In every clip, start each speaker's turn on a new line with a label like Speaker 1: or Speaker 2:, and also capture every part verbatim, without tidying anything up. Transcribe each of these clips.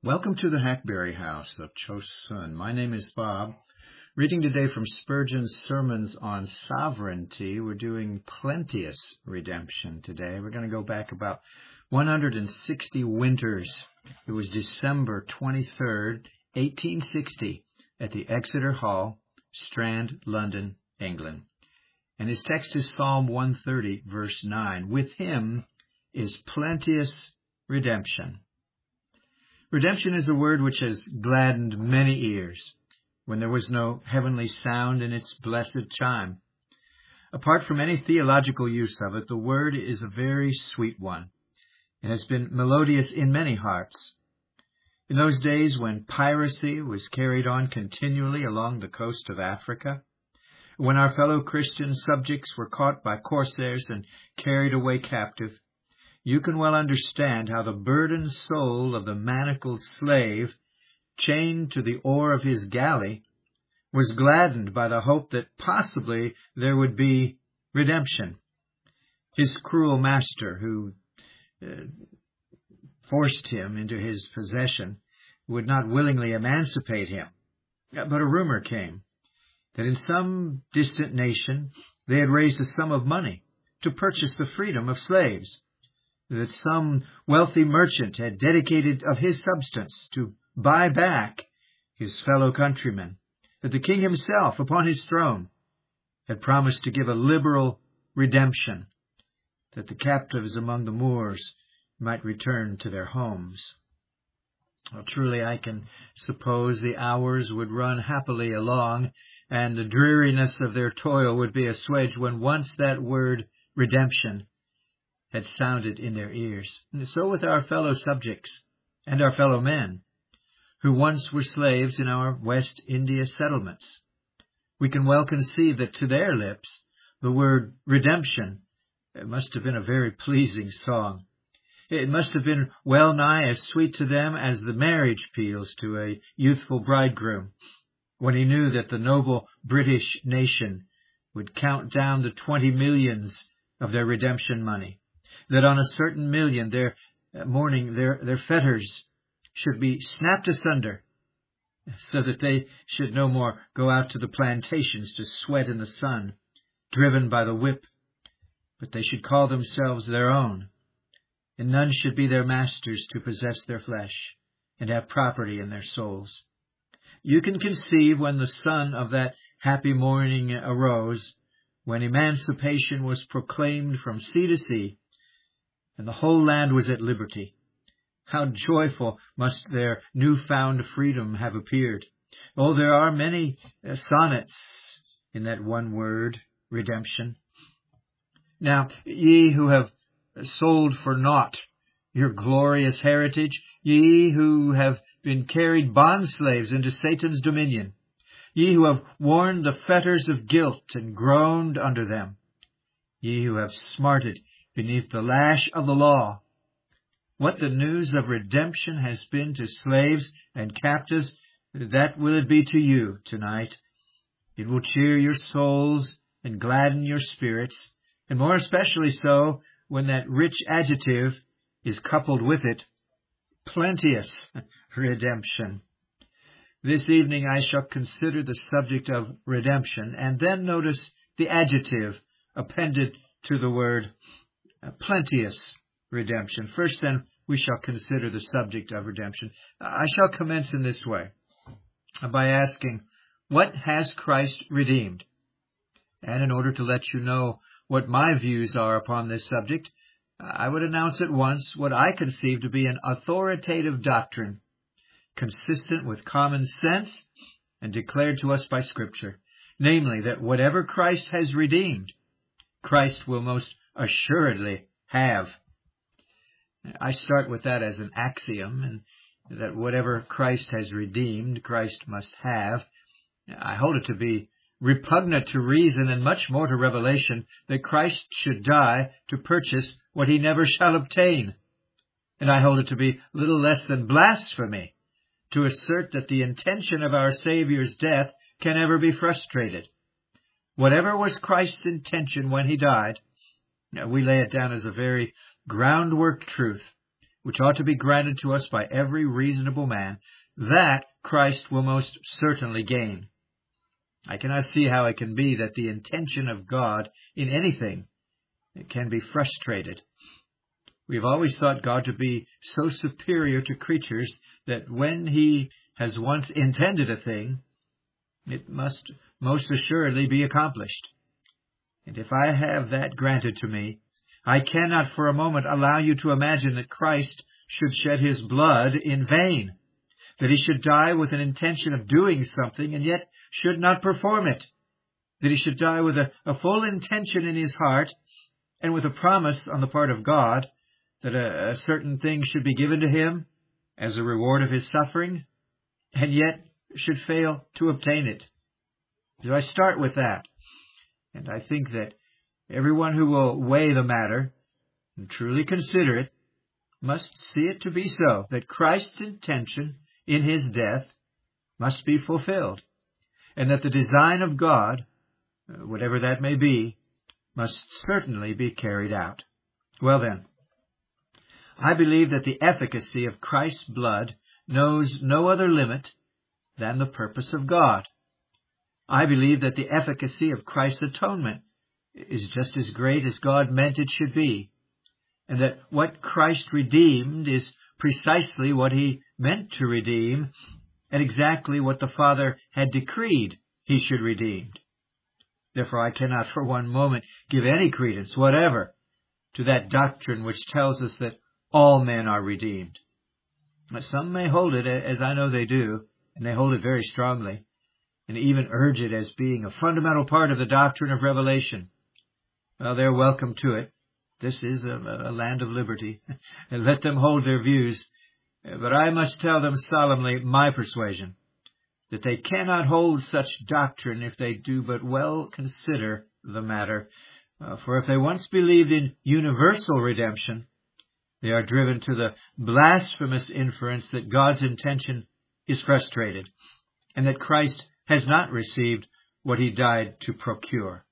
Speaker 1: Welcome to the Hackberry House of Chosun. My name is Bob. Reading today from Spurgeon's sermons on sovereignty. We're doing Plenteous Redemption today. We're going to go back about one hundred sixty winters. It was December twenty-third, eighteen sixty, at the Exeter Hall, Strand, London, England. And his text is Psalm one thirty, verse nine. With him is plenteous redemption. Redemption is a word which has gladdened many ears when there was no heavenly sound in its blessed chime. Apart from any theological use of it, the word is a very sweet one and has been melodious in many hearts. In those days when piracy was carried on continually along the coast of Africa, when our fellow Christian subjects were caught by corsairs and carried away captive, you can well understand how the burdened soul of the manacled slave, chained to the oar of his galley, was gladdened by the hope that possibly there would be redemption. His cruel master, who uh, forced him into his possession, would not willingly emancipate him. But a rumor came that in some distant nation they had raised a sum of money to purchase the freedom of slaves, that some wealthy merchant had dedicated of his substance to buy back his fellow countrymen, that the king himself upon his throne had promised to give a liberal redemption, that the captives among the Moors might return to their homes. Well, truly I can suppose the hours would run happily along, and the dreariness of their toil would be assuaged when once that word redemption had sounded in their ears. And so with our fellow subjects and our fellow men, who once were slaves in our West India settlements. We can well conceive that to their lips the word redemption must have been a very pleasing song. It must have been well nigh as sweet to them as the marriage peals to a youthful bridegroom, when he knew that the noble British nation would count down the twenty millions of their redemption money, that on a certain million their morning their, their fetters should be snapped asunder, so that they should no more go out to the plantations to sweat in the sun, driven by the whip, but they should call themselves their own, and none should be their masters to possess their flesh and have property in their souls. You can conceive when the sun of that happy morning arose, when emancipation was proclaimed from sea to sea, and the whole land was at liberty, how joyful must their new-found freedom have appeared. Oh, there are many uh, sonnets in that one word, redemption. Now, ye who have sold for naught your glorious heritage, ye who have been carried bond-slaves into Satan's dominion, ye who have worn the fetters of guilt and groaned under them, ye who have smarted beneath the lash of the law, what the news of redemption has been to slaves and captives, that will it be to you tonight. It will cheer your souls and gladden your spirits, and more especially so when that rich adjective is coupled with it, plenteous redemption. This evening I shall consider the subject of redemption, and then notice the adjective appended to the word plenteous redemption. First, then, we shall consider the subject of redemption. I shall commence in this way, by asking, what has Christ redeemed? And in order to let you know what my views are upon this subject, I would announce at once what I conceive to be an authoritative doctrine, consistent with common sense and declared to us by Scripture, namely that whatever Christ has redeemed, Christ will most assuredly have. I start with that as an axiom, and that whatever Christ has redeemed, Christ must have. I hold it to be repugnant to reason and much more to revelation that Christ should die to purchase what he never shall obtain. And I hold it to be little less than blasphemy to assert that the intention of our Savior's death can ever be frustrated. Whatever was Christ's intention when he died, we lay it down as a very groundwork truth which ought to be granted to us by every reasonable man, that Christ will most certainly gain. I cannot see how it can be that the intention of God in anything can be frustrated. We have always thought God to be so superior to creatures that when he has once intended a thing, it must most assuredly be accomplished. And if I have that granted to me, I cannot for a moment allow you to imagine that Christ should shed his blood in vain, that he should die with an intention of doing something and yet should not perform it, that he should die with a, a full intention in his heart and with a promise on the part of God that a, a certain thing should be given to him as a reward of his suffering, and yet should fail to obtain it. So I start with that, and I think that everyone who will weigh the matter and truly consider it must see it to be so, that Christ's intention in his death must be fulfilled, and that the design of God, whatever that may be, must certainly be carried out. Well then, I believe that the efficacy of Christ's blood knows no other limit than the purpose of God. I believe that the efficacy of Christ's atonement is just as great as God meant it should be, and that what Christ redeemed is precisely what he meant to redeem, and exactly what the Father had decreed he should redeem. Therefore, I cannot for one moment give any credence whatever to that doctrine which tells us that all men are redeemed. Some may hold it, as I know they do, and they hold it very strongly, and even urge it as being a fundamental part of the doctrine of revelation. Well, they're welcome to it. This is a, a land of liberty, and let them hold their views. But I must tell them solemnly my persuasion, that they cannot hold such doctrine if they do but well consider the matter. Uh, for if they once believed in universal redemption, they are driven to the blasphemous inference that God's intention is frustrated, and that Christ has not received what he died to procure.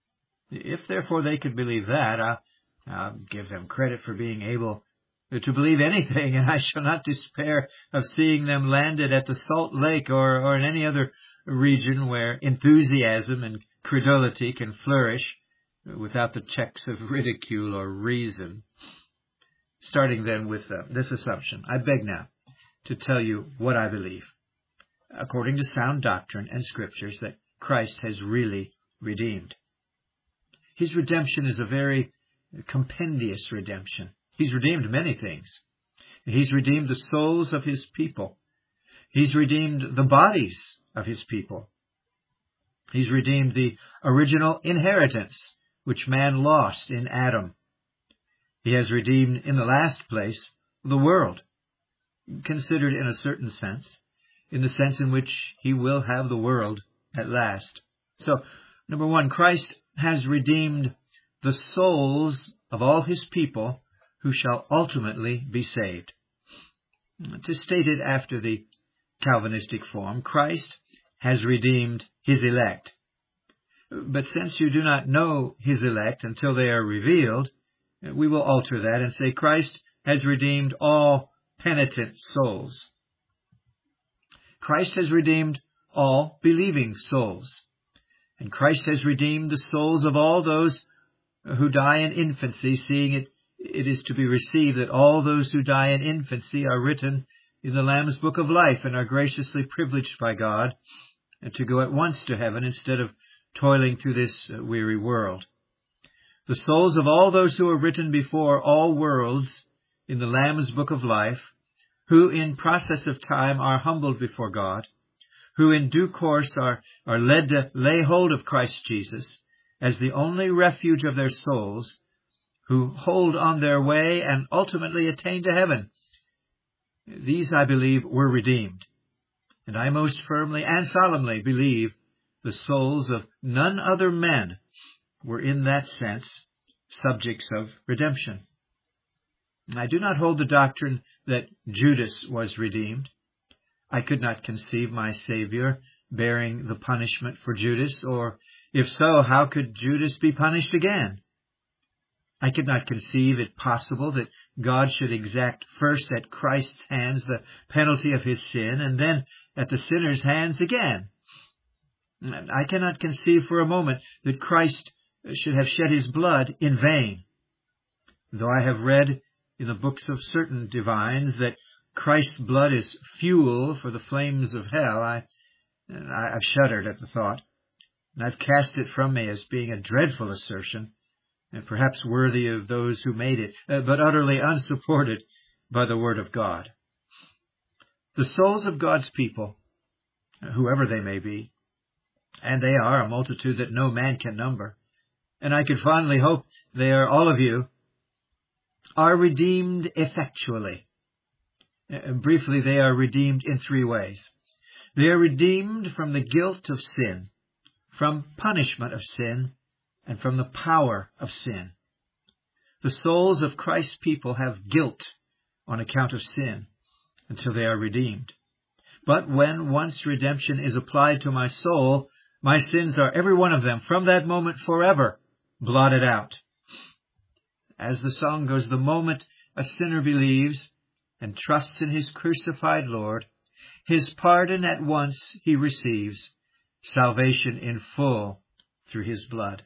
Speaker 1: If therefore they could believe that, I'll, I'll give them credit for being able to believe anything, and I shall not despair of seeing them landed at the Salt Lake or, or in any other region where enthusiasm and credulity can flourish without the checks of ridicule or reason. Starting then with uh, this assumption, I beg now to tell you what I believe, according to sound doctrine and scriptures, that Christ has really redeemed. His redemption is a very compendious redemption. He's redeemed many things. He's redeemed the souls of his people. He's redeemed the bodies of his people. He's redeemed the original inheritance which man lost in Adam. He has redeemed, in the last place, the world, considered in a certain sense, in the sense in which he will have the world at last. So, number one, Christ has redeemed the souls of all his people who shall ultimately be saved. To state it after the Calvinistic form, Christ has redeemed his elect. But since you do not know his elect until they are revealed, we will alter that and say Christ has redeemed all penitent souls. Christ has redeemed all believing souls. And Christ has redeemed the souls of all those who die in infancy, seeing it it is to be received that all those who die in infancy are written in the Lamb's Book of Life and are graciously privileged by God to go at once to heaven instead of toiling through this weary world. The souls of all those who are written before all worlds in the Lamb's Book of Life, who in process of time are humbled before God, who in due course are, are led to lay hold of Christ Jesus as the only refuge of their souls, who hold on their way and ultimately attain to heaven. These, I believe, were redeemed. And I most firmly and solemnly believe the souls of none other men were in that sense subjects of redemption. I do not hold the doctrine that Judas was redeemed. I could not conceive my Savior bearing the punishment for Judas, or if so, how could Judas be punished again? I could not conceive it possible that God should exact first at Christ's hands the penalty of his sin, and then at the sinner's hands again. I cannot conceive for a moment that Christ should have shed his blood in vain. Though I have read in the books of certain divines that Christ's blood is fuel for the flames of hell, I, I've shuddered at the thought, and I've cast it from me as being a dreadful assertion, and perhaps worthy of those who made it, but utterly unsupported by the Word of God. The souls of God's people, whoever they may be, and they are a multitude that no man can number, and I can fondly hope they are all of you, are redeemed effectually. And briefly, they are redeemed in three ways. They are redeemed from the guilt of sin, from punishment of sin, and from the power of sin. The souls of Christ's people have guilt on account of sin until they are redeemed. But when once redemption is applied to my soul, my sins are, every one of them, from that moment forever, blotted out. As the song goes, the moment a sinner believes and trusts in his crucified Lord, his pardon at once he receives, salvation in full through his blood.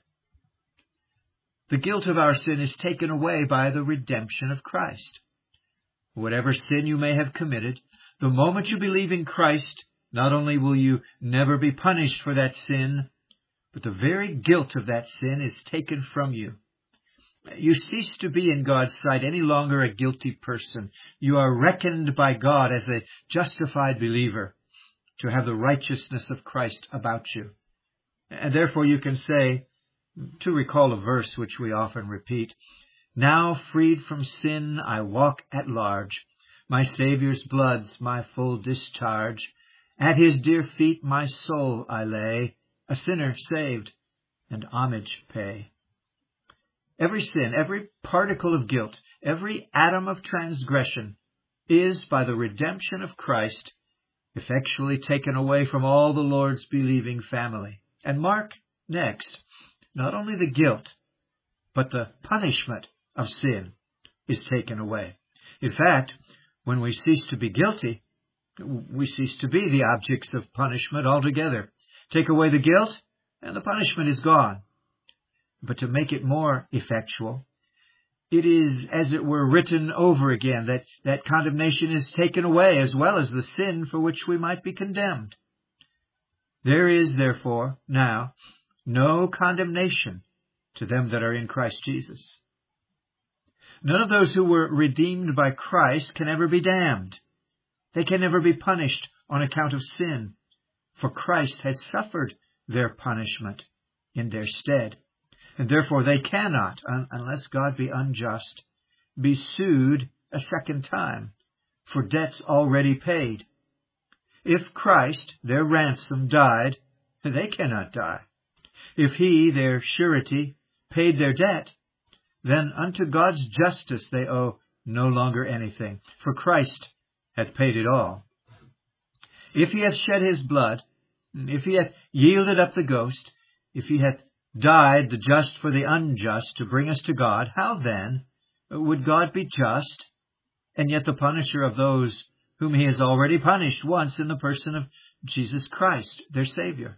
Speaker 1: The guilt of our sin is taken away by the redemption of Christ. Whatever sin you may have committed, the moment you believe in Christ, not only will you never be punished for that sin, but the very guilt of that sin is taken from you. You cease to be in God's sight any longer a guilty person. You are reckoned by God as a justified believer, to have the righteousness of Christ about you. And therefore you can say, to recall a verse which we often repeat, "Now freed from sin I walk at large. My Saviour's blood's my full discharge. At his dear feet my soul I lay, a sinner saved, and homage pay." Every sin, every particle of guilt, every atom of transgression is, by the redemption of Christ, effectually taken away from all the Lord's believing family. And mark next, not only the guilt, but the punishment of sin is taken away. In fact, when we cease to be guilty, we cease to be the objects of punishment altogether. Take away the guilt, and the punishment is gone. But to make it more effectual, it is, as it were, written over again, that, that condemnation is taken away, as well as the sin for which we might be condemned. There is, therefore, now, no condemnation to them that are in Christ Jesus. None of those who were redeemed by Christ can ever be damned. They can never be punished on account of sin, for Christ has suffered their punishment in their stead. And therefore they cannot, un- unless God be unjust, be sued a second time for debts already paid. If Christ, their ransom, died, they cannot die. If he, their surety, paid their debt, then unto God's justice they owe no longer anything, for Christ hath paid it all. If he hath shed his blood, if he hath yielded up the ghost, if he hath died the just for the unjust to bring us to God, how then would God be just, and yet the punisher of those whom he has already punished once in the person of Jesus Christ, their Savior?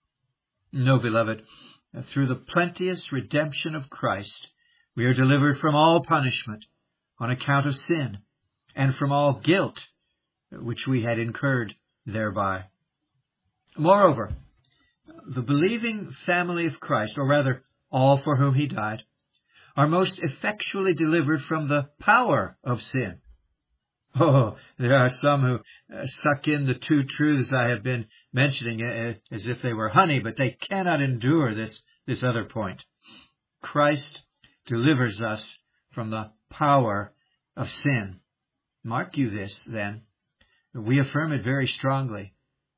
Speaker 1: No, beloved, through the plenteous redemption of Christ, we are delivered from all punishment on account of sin, and from all guilt which we had incurred thereby. Moreover, the believing family of Christ, or rather all for whom he died, are most effectually delivered from the power of sin. Oh, there are some who uh, suck in the two truths I have been mentioning uh, as if they were honey, but they cannot endure this, this other point. Christ delivers us from the power of sin. Mark you this, then. We affirm it very strongly.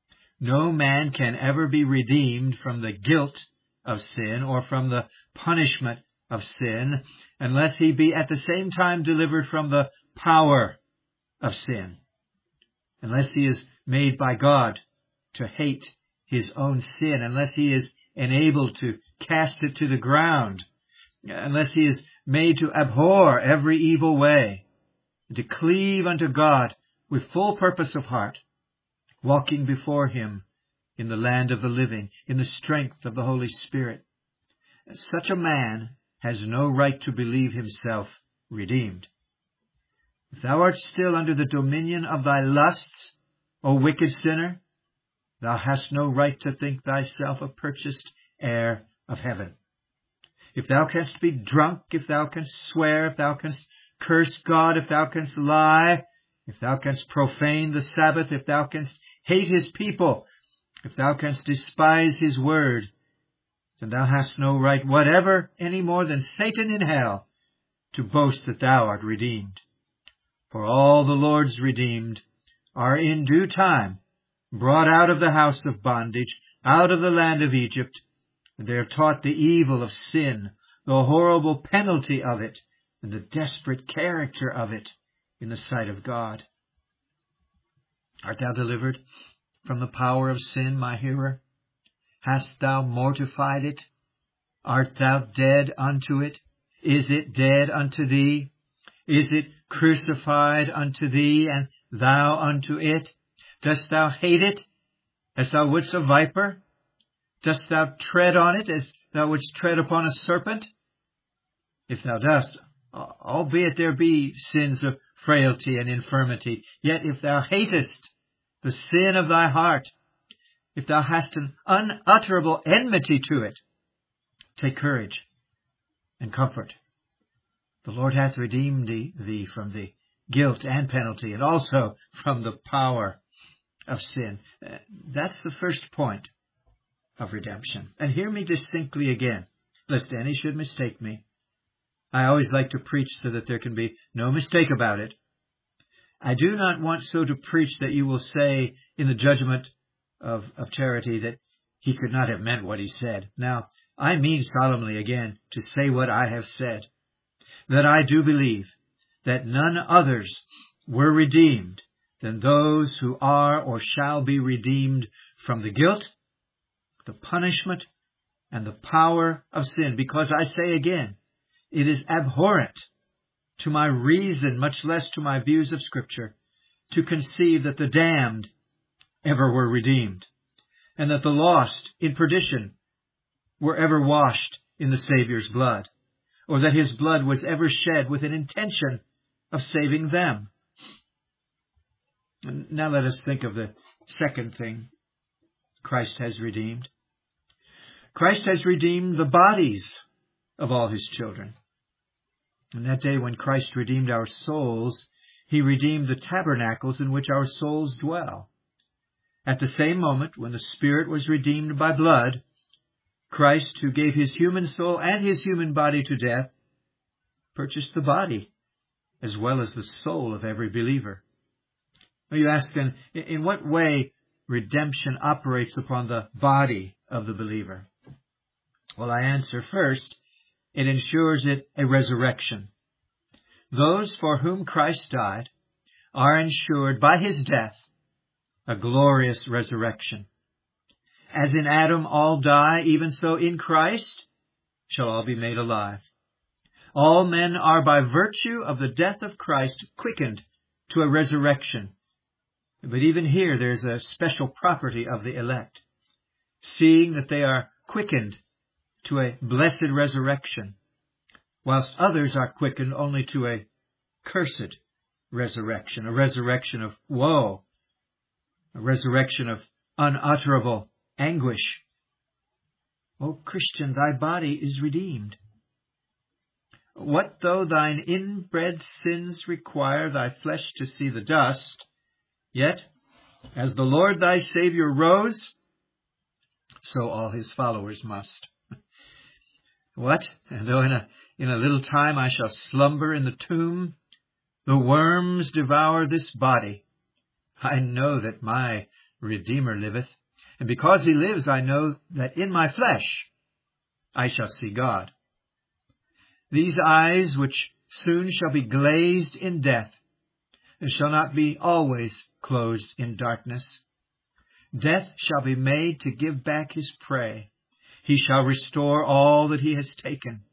Speaker 1: No man can ever be redeemed from the guilt of sin or from the punishment of sin unless he be at the same time delivered from the power of sin, unless he is made by God to hate his own sin, unless he is enabled to cast it to the ground, unless he is made to abhor every evil way, and to cleave unto God with full purpose of heart, walking before him in the land of the living, in the strength of the Holy Spirit. Such a man has no right to believe himself redeemed. If thou art still under the dominion of thy lusts, O wicked sinner, thou hast no right to think thyself a purchased heir of heaven. If thou canst be drunk, if thou canst swear, if thou canst curse God, if thou canst lie, if thou canst profane the Sabbath, if thou canst hate his people, if thou canst despise his word, then thou hast no right whatever, any more than Satan in hell, to boast that thou art redeemed. For all the Lord's redeemed are in due time brought out of the house of bondage, out of the land of Egypt, and they are taught the evil of sin, the horrible penalty of it, and the desperate character of it in the sight of God. Art thou delivered from the power of sin, my hearer? Hast thou mortified it? Art thou dead unto it? Is it dead unto thee? Is it crucified unto thee, and thou unto it? Dost thou hate it, as thou wouldst a viper? Dost thou tread on it, as thou wouldst tread upon a serpent? If thou dost, albeit there be sins of frailty and infirmity, yet if thou hatest the sin of thy heart, if thou hast an unutterable enmity to it, take courage and comfort. The Lord hath redeemed thee, thee from the guilt and penalty, and also from the power of sin. That's the first point of redemption. And hear me distinctly again, lest any should mistake me. I always like to preach so that there can be no mistake about it. I do not want so to preach that you will say in the judgment of, of charity that he could not have meant what he said. Now, I mean solemnly again to say what I have said, that I do believe that none others were redeemed than those who are or shall be redeemed from the guilt, the punishment, and the power of sin. Because I say again, it is abhorrent to my reason, much less to my views of Scripture, to conceive that the damned ever were redeemed, and that the lost in perdition were ever washed in the Savior's blood, or that his blood was ever shed with an intention of saving them. And now let us think of the second thing Christ has redeemed. Christ has redeemed the bodies of all his children. On that day when Christ redeemed our souls, he redeemed the tabernacles in which our souls dwell. At the same moment, when the spirit was redeemed by blood, Christ, who gave his human soul and his human body to death, purchased the body as well as the soul of every believer. Well, you ask then, in what way redemption operates upon the body of the believer? Well, I answer first, it ensures it a resurrection. Those for whom Christ died are ensured by his death a glorious resurrection. As in Adam all die, even so in Christ shall all be made alive. All men are by virtue of the death of Christ quickened to a resurrection. But even here there's a special property of the elect, seeing that they are quickened to a blessed resurrection, whilst others are quickened only to a cursed resurrection, a resurrection of woe, a resurrection of unutterable anguish. O Christian, thy body is redeemed. What though thine inbred sins require thy flesh to see the dust, yet, as the Lord thy Saviour rose, so all his followers must. What? And though in a, in a little time I shall slumber in the tomb, the worms devour this body, I know that my Redeemer liveth, and because he lives, I know that in my flesh I shall see God. These eyes, which soon shall be glazed in death, shall not be always closed in darkness. Death shall be made to give back his prey. He shall restore all that he has taken.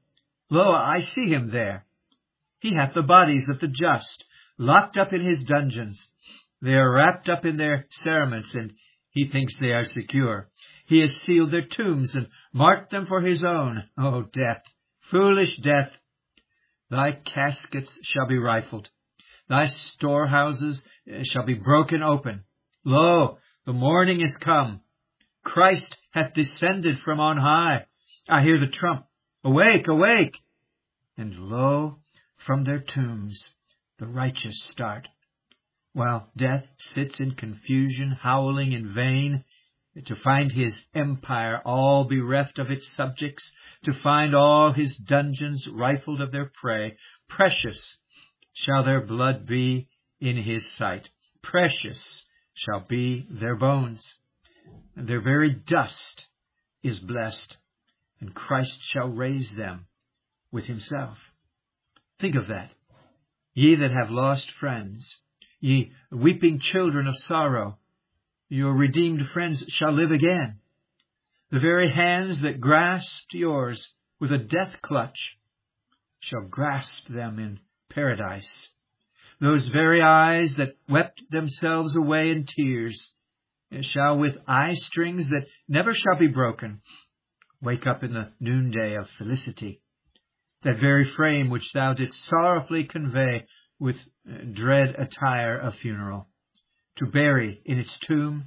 Speaker 1: Lo, I see him there. He hath the bodies of the just, locked up in his dungeons. They are wrapped up in their cerements, and he thinks they are secure. He has sealed their tombs and marked them for his own. O death, foolish death, thy caskets shall be rifled. Thy storehouses shall be broken open. Lo, the morning is come. Christ hath descended from on high. I hear the trump. Awake, awake! And lo, from their tombs the righteous start, while death sits in confusion, howling in vain, to find his empire all bereft of its subjects, to find all his dungeons rifled of their prey. Precious shall their blood be in his sight. Precious shall be their bones. Their very dust is blessed, and Christ shall raise them with himself. Think of that. Ye that have lost friends, ye weeping children of sorrow, your redeemed friends shall live again. The very hands that grasped yours with a death clutch shall grasp them in paradise. Those very eyes that wept themselves away in tears shall, with eye strings that never shall be broken, wake up in the noonday of felicity. That very frame which thou didst sorrowfully convey with dread attire of funeral, to bury in its tomb,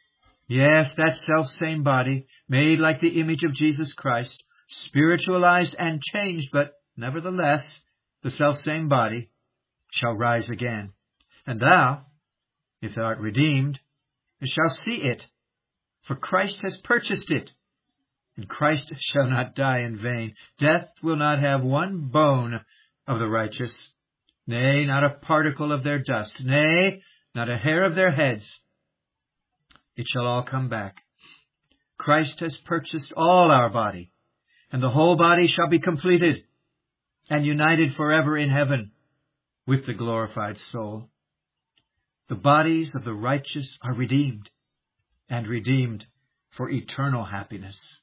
Speaker 1: yes, that self-same body, made like the image of Jesus Christ, spiritualized and changed, but nevertheless the self-same body, shall rise again. And thou, if thou art redeemed, shall see it, for Christ has purchased it. And Christ shall not die in vain. Death will not have one bone of the righteous, nay, not a particle of their dust, nay, not a hair of their heads. It shall all come back. Christ has purchased all our body, and the whole body shall be completed and united forever in heaven with the glorified soul. The bodies of the righteous are redeemed, and redeemed for eternal happiness.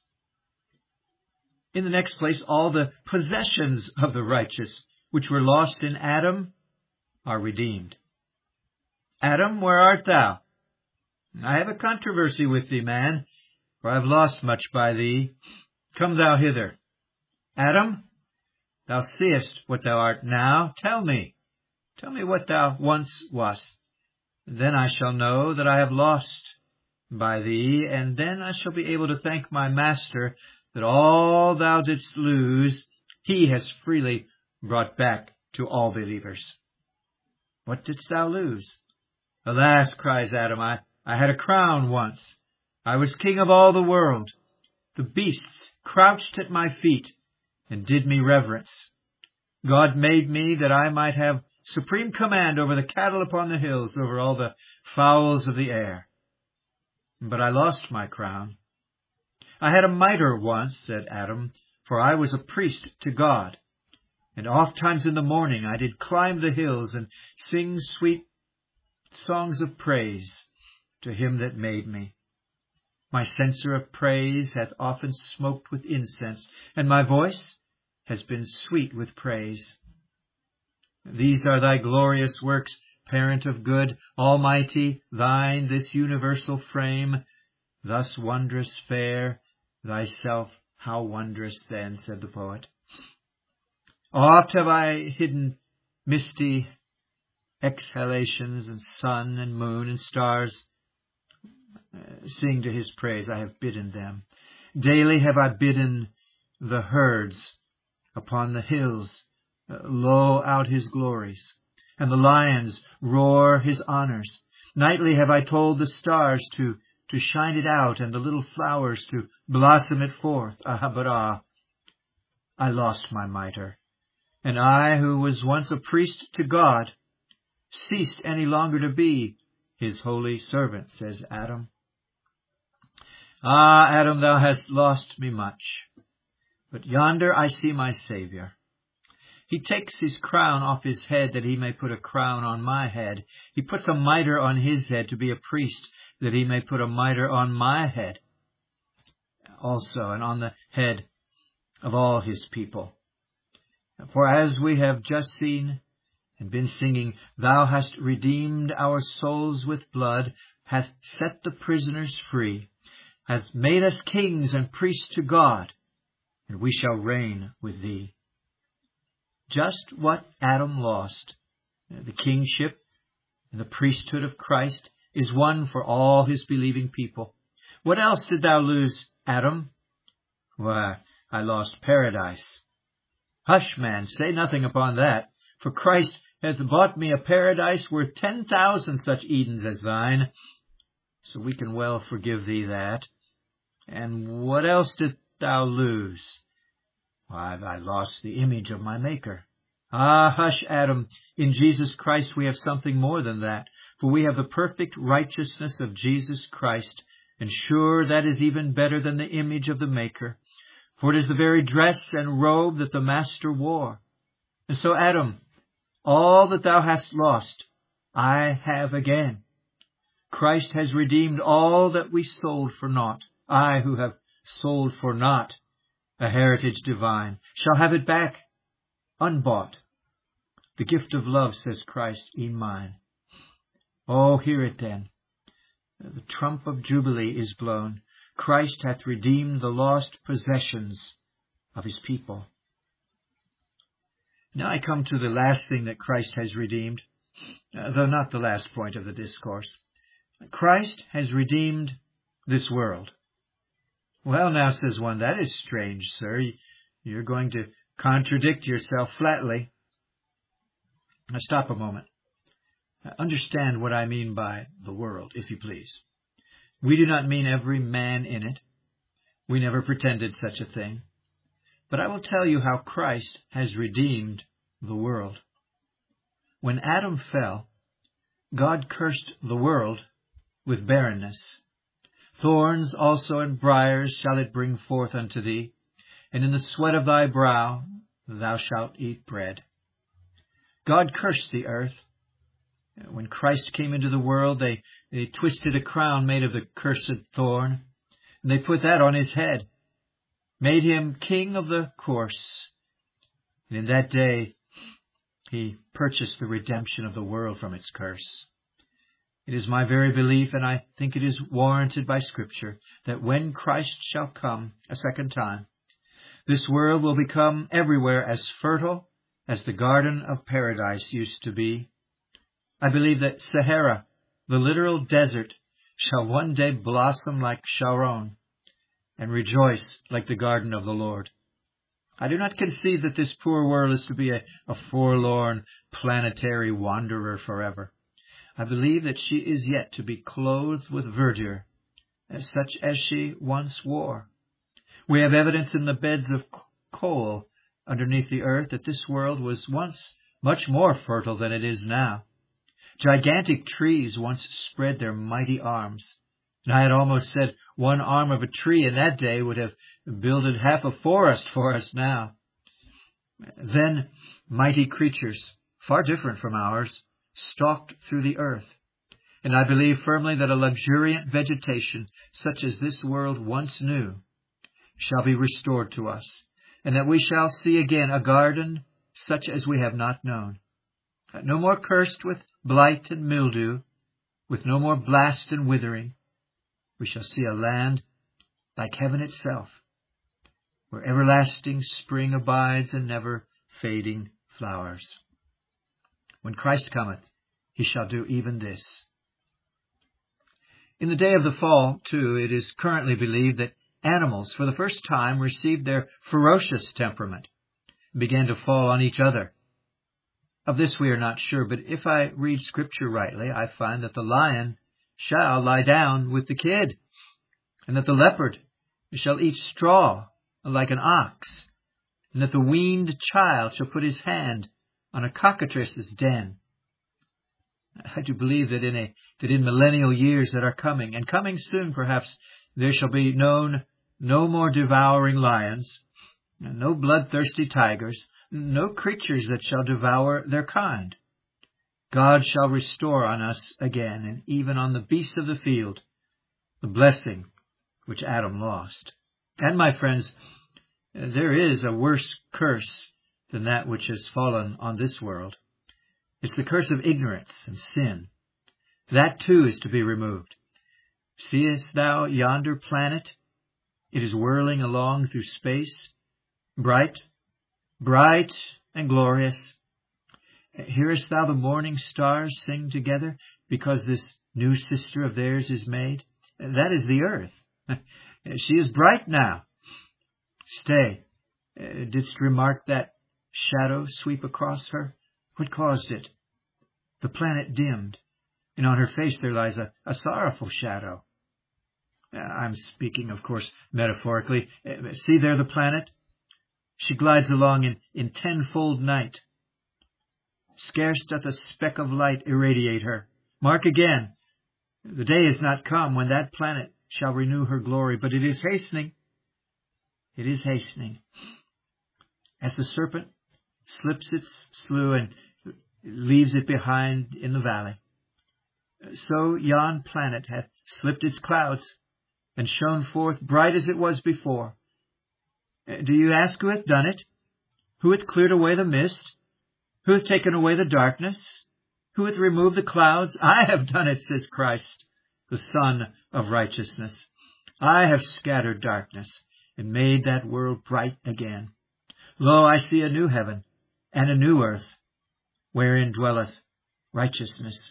Speaker 1: In the next place, all the possessions of the righteous, which were lost in Adam, are redeemed. Adam, where art thou? I have a controversy with thee, man, for I have lost much by thee. Come thou hither. Adam, thou seest what thou art now. Tell me, tell me what thou once wast. Then I shall know that I have lost by thee, and then I shall be able to thank my master that all thou didst lose, he has freely brought back to all believers. What didst thou lose? Alas, cries Adam, I, I had a crown once. I was king of all the world. The beasts crouched at my feet and did me reverence. God made me that I might have supreme command over the cattle upon the hills, over all the fowls of the air. But I lost my crown. I had a mitre once, said Adam, for I was a priest to God. And oft times in the morning I did climb the hills and sing sweet songs of praise to him that made me. My censer of praise hath often smoked with incense, and my voice has been sweet with praise. These are thy glorious works, parent of good, almighty, thine this universal frame, thus wondrous fair, thyself how wondrous then, said the poet. Oft have I hidden misty exhalations, and sun and moon and stars uh, sing to his praise. I have bidden them. Daily have I bidden the herds upon the hills uh, low out his glories, and the lions roar his honors. Nightly have I told the stars to to shine it out, and the little flowers to blossom it forth. Ah, but ah, I lost my mitre, and I, who was once a priest to God, ceased any longer to be his holy servant, says Adam. Ah, Adam, thou hast lost me much, but yonder I see my Saviour. He takes his crown off his head that he may put a crown on my head. He puts a mitre on his head to be a priest, that he may put a mitre on my head also, and on the head of all his people. For as we have just seen and been singing, Thou hast redeemed our souls with blood, hast set the prisoners free, hast made us kings and priests to God, and we shall reign with Thee. Just what Adam lost, the kingship and the priesthood of Christ, is won for all His believing people. What else did thou lose, Adam? Why, I lost paradise. Hush, man, say nothing upon that, for Christ hath bought me a paradise worth ten thousand such Edens as thine. So we can well forgive thee that. And what else didst thou lose? Why, I lost the image of my Maker. Ah, hush, Adam, in Jesus Christ we have something more than that, for we have the perfect righteousness of Jesus Christ, and sure that is even better than the image of the Maker, for it is the very dress and robe that the Master wore. And so, Adam, all that thou hast lost, I have again. Christ has redeemed all that we sold for naught. I, who have sold for naught a heritage divine, shall have it back, unbought. The gift of love, says Christ, in mine. Oh, hear it then. The trump of Jubilee is blown. Christ hath redeemed the lost possessions of His people. Now I come to the last thing that Christ has redeemed, uh, though not the last point of the discourse. Christ has redeemed this world. Well, now, says one, that is strange, sir. You're going to contradict yourself flatly. Now stop a moment. Understand what I mean by the world, if you please. We do not mean every man in it. We never pretended such a thing. But I will tell you how Christ has redeemed the world. When Adam fell, God cursed the world with barrenness. Thorns also and briars shall it bring forth unto thee, and in the sweat of thy brow thou shalt eat bread. God cursed the earth. When Christ came into the world, they, they twisted a crown made of the cursed thorn, and they put that on His head, made Him king of the course. And in that day, He purchased the redemption of the world from its curse. It is my very belief, and I think it is warranted by Scripture, that when Christ shall come a second time, this world will become everywhere as fertile as the Garden of Paradise used to be. I believe that Sahara, the literal desert, shall one day blossom like Sharon and rejoice like the garden of the Lord. I do not conceive that this poor world is to be a, a forlorn planetary wanderer forever. I believe that she is yet to be clothed with verdure, as such as she once wore. We have evidence in the beds of coal underneath the earth that this world was once much more fertile than it is now. Gigantic trees once spread their mighty arms, and I had almost said one arm of a tree in that day would have builded half a forest for us now. Then mighty creatures, far different from ours, stalked through the earth, and I believe firmly that a luxuriant vegetation, such as this world once knew, shall be restored to us, and that we shall see again a garden such as we have not known. No more cursed with blight and mildew, with no more blast and withering. We shall see a land like heaven itself, where everlasting spring abides and never fading flowers. When Christ cometh, He shall do even this. In the day of the fall, too, it is currently believed that animals, for the first time, received their ferocious temperament and began to fall on each other. Of this we are not sure, but if I read Scripture rightly, I find that the lion shall lie down with the kid, and that the leopard shall eat straw like an ox, and that the weaned child shall put his hand on a cockatrice's den. I do believe that in a that in millennial years that are coming, and coming soon perhaps, there shall be known no more devouring lions, no bloodthirsty tigers, no creatures that shall devour their kind. God shall restore on us again, and even on the beasts of the field, the blessing which Adam lost. And, my friends, there is a worse curse than that which has fallen on this world. It's the curse of ignorance and sin. That too is to be removed. Seest thou yonder planet? It is whirling along through space, bright, bright and glorious. Hearest thou the morning stars sing together because this new sister of theirs is made? That is the earth. She is bright now. Stay, didst remark that shadow sweep across her? What caused it? The planet dimmed, and on her face there lies a, a sorrowful shadow. I'm speaking, of course, metaphorically. See there the planet? She glides along in, in tenfold night. Scarce doth a speck of light irradiate her. Mark again, the day is not come when that planet shall renew her glory, but it is hastening. It is hastening. As the serpent slips its slough and leaves it behind in the valley, so yon planet hath slipped its clouds and shone forth bright as it was before. Do you ask who hath done it? Who hath cleared away the mist? Who hath taken away the darkness? Who hath removed the clouds? I have done it, says Christ, the Son of righteousness. I have scattered darkness and made that world bright again. Lo, I see a new heaven and a new earth, wherein dwelleth righteousness.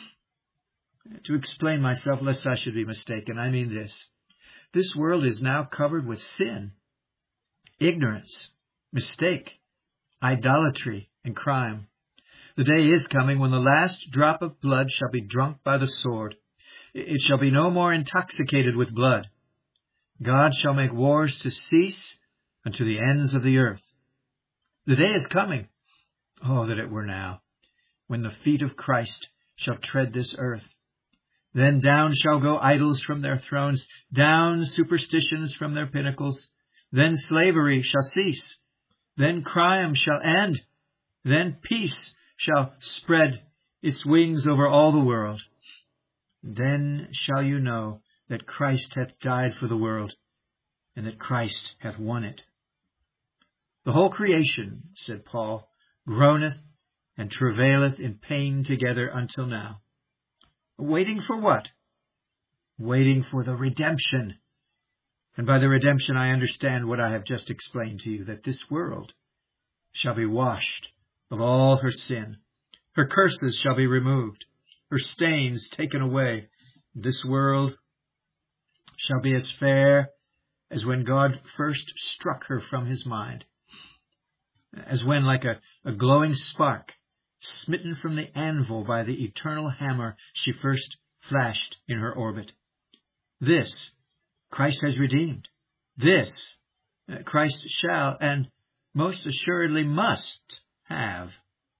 Speaker 1: To explain myself, lest I should be mistaken, I mean this. This world is now covered with sin, ignorance, mistake, idolatry, and crime. The day is coming when the last drop of blood shall be drunk by the sword. It shall be no more intoxicated with blood. God shall make wars to cease unto the ends of the earth. The day is coming, oh, that it were now, when the feet of Christ shall tread this earth. Then down shall go idols from their thrones, down superstitions from their pinnacles. Then slavery shall cease. Then crime shall end. Then peace shall spread its wings over all the world. Then shall you know that Christ hath died for the world, and that Christ hath won it. The whole creation, said Paul, groaneth and travaileth in pain together until now. Waiting for what? Waiting for the redemption. And by the redemption I understand what I have just explained to you, that this world shall be washed of all her sin. Her curses shall be removed, her stains taken away. This world shall be as fair as when God first struck her from his mind, as when, like a, a glowing spark, smitten from the anvil by the eternal hammer, she first flashed in her orbit. This Christ has redeemed. This uh, Christ shall, and most assuredly must, have.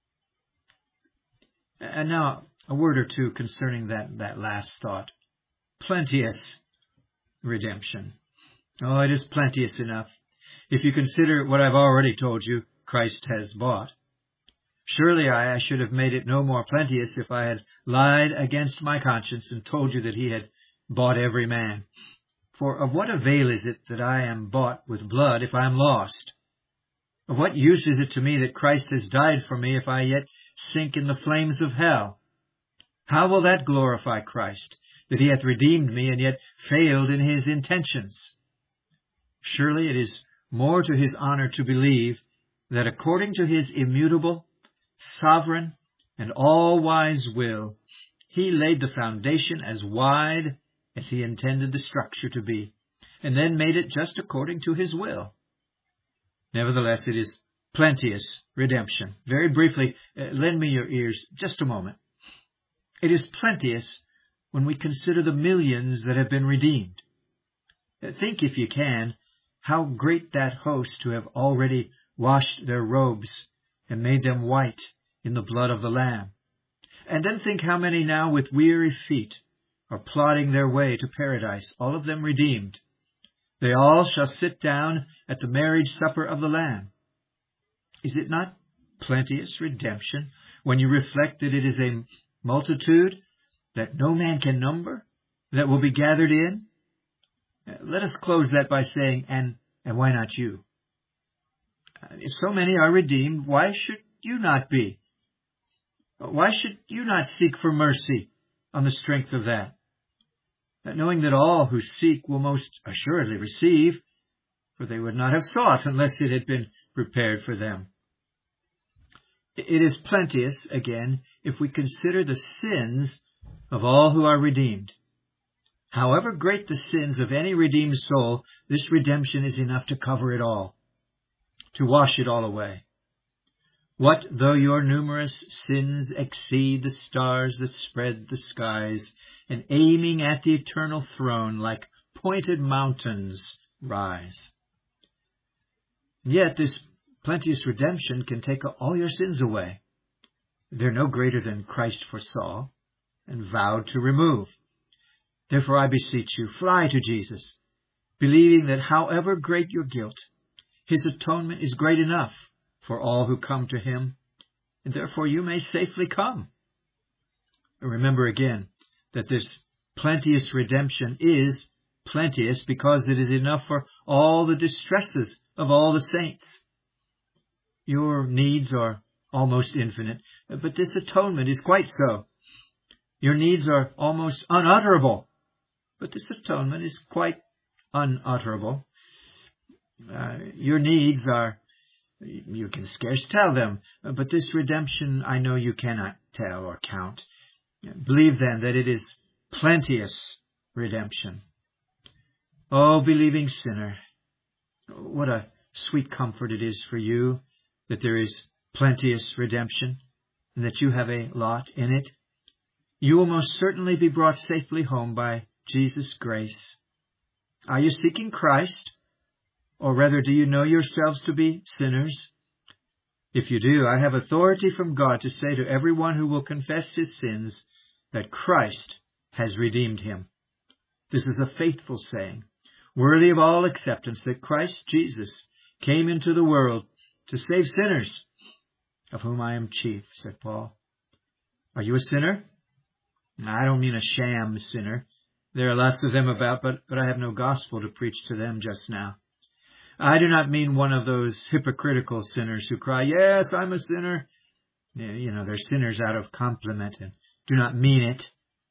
Speaker 1: And now a word or two concerning that, that last thought. Plenteous redemption. Oh, it is plenteous enough. If you consider what I've already told you Christ has bought. Surely I, I should have made it no more plenteous if I had lied against my conscience and told you that he had bought every man. For of what avail is it that I am bought with blood if I am lost? Of what use is it to me that Christ has died for me if I yet sink in the flames of hell? How will that glorify Christ, that he hath redeemed me and yet failed in his intentions? Surely it is more to his honor to believe that according to his immutable, sovereign, and all-wise will, he laid the foundation as wide as he intended the structure to be, and then made it just according to his will. Nevertheless, it is plenteous redemption. Very briefly, uh, lend me your ears just a moment. It is plenteous when we consider the millions that have been redeemed. Uh, think, if you can, how great that host who have already washed their robes and made them white in the blood of the Lamb. And then think how many now with weary feet are plodding their way to paradise, all of them redeemed. They all shall sit down at the marriage supper of the Lamb. Is it not plenteous redemption when you reflect that it is a multitude that no man can number that will be gathered in? Let us close that by saying, and, and why not you? If so many are redeemed, why should you not be? Why should you not seek for mercy on the strength of that? Knowing that all who seek will most assuredly receive, for they would not have sought unless it had been prepared for them. It is plenteous, again, if we consider the sins of all who are redeemed. However great the sins of any redeemed soul, this redemption is enough to cover it all, to wash it all away. What though your numerous sins exceed the stars that spread the skies, and aiming at the eternal throne like pointed mountains rise? Yet this plenteous redemption can take all your sins away. They're no greater than Christ foresaw and vowed to remove. Therefore I beseech you, fly to Jesus, believing that however great your guilt, his atonement is great enough for all who come to him, and therefore you may safely come. Remember again that this plenteous redemption is plenteous because it is enough for all the distresses of all the saints. Your needs are almost infinite, but this atonement is quite so. Your needs are almost unutterable, but this atonement is quite unutterable. Uh, your needs are, you can scarce tell them, but this redemption I know you cannot tell or count. Believe then that it is plenteous redemption. Oh, believing sinner, what a sweet comfort it is for you that there is plenteous redemption and that you have a lot in it. You will most certainly be brought safely home by Jesus' grace. Are you seeking Christ? Or rather, do you know yourselves to be sinners? If you do, I have authority from God to say to everyone who will confess his sins that Christ has redeemed him. This is a faithful saying, worthy of all acceptance, that Christ Jesus came into the world to save sinners, of whom I am chief, said Paul. Are you a sinner? I don't mean a sham sinner. There are lots of them about, but, but I have no gospel to preach to them just now. I do not mean one of those hypocritical sinners who cry, yes, I'm a sinner. You know, they're sinners out of compliment and do not mean it.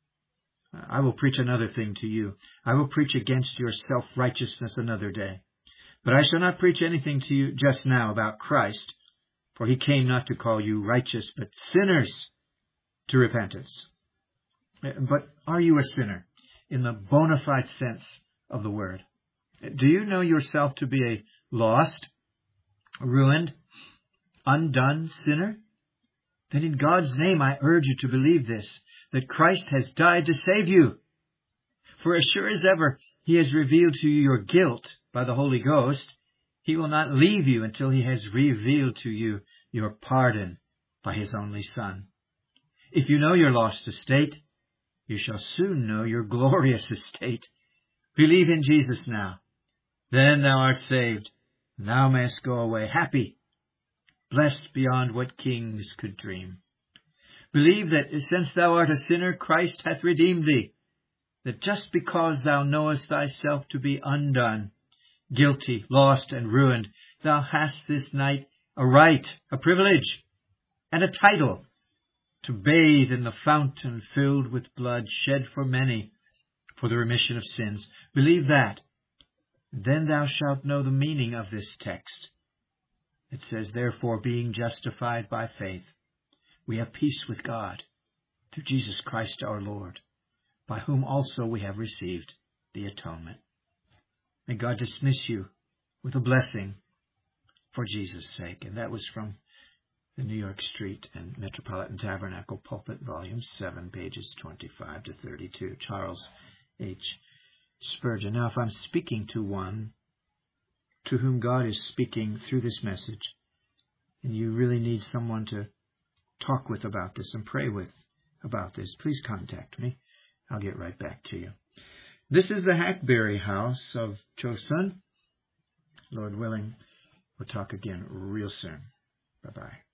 Speaker 1: I will preach another thing to you. I will preach against your self-righteousness another day. But I shall not preach anything to you just now about Christ, for he came not to call you righteous, but sinners to repentance. But are you a sinner in the bona fide sense of the word? Do you know yourself to be a lost, ruined, undone sinner? Then in God's name I urge you to believe this, that Christ has died to save you. For as sure as ever he has revealed to you your guilt by the Holy Ghost, he will not leave you until he has revealed to you your pardon by his only Son. If you know your lost estate, you shall soon know your glorious estate. Believe in Jesus now. Then thou art saved. Thou mayest go away happy, blessed beyond what kings could dream. Believe that since thou art a sinner, Christ hath redeemed thee, that just because thou knowest thyself to be undone, guilty, lost, and ruined, thou hast this night a right, a privilege, and a title to bathe in the fountain filled with blood shed for many for the remission of sins. Believe that. Then thou shalt know the meaning of this text. It says, therefore, being justified by faith, we have peace with God through Jesus Christ our Lord, by whom also we have received the atonement. May God dismiss you with a blessing for Jesus' sake. And that was from the New York Street and Metropolitan Tabernacle Pulpit, Volume seven, pages twenty-five to thirty-two. Charles H. Spurgeon. Now, if I'm speaking to one to whom God is speaking through this message, and you really need someone to talk with about this and pray with about this, please contact me. I'll get right back to you. This is the Hackberry House of Chosun. Lord willing, we'll talk again real soon. Bye-bye.